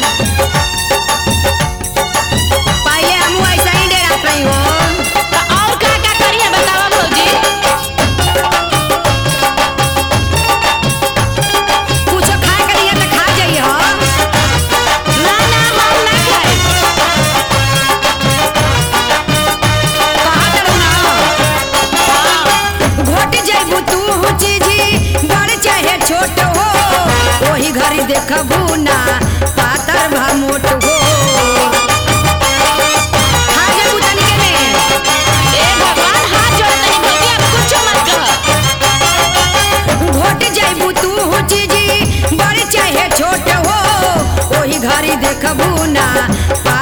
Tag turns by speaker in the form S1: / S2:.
S1: पहले हम ऐसा ही डरात रही हो।
S2: तो और का करिए बतावा भौजी।
S1: कुछ खाए के लिए तो खा जाइए हो।
S2: ना ना हम ना खाए।
S1: कहा करू ना घोट जाइबू तू चीजी बड़ चाहे छोट हो वही घरी देखबू ना पातर भा मोट हो। खा जाइबू तनिके में।
S2: ए भगवान हाथ जोड़तनी भौजी अब कुछ मत कह।
S1: घोट जाइबू तू चीजी बड़ चाहे छोट हो वही घरी देखबू ना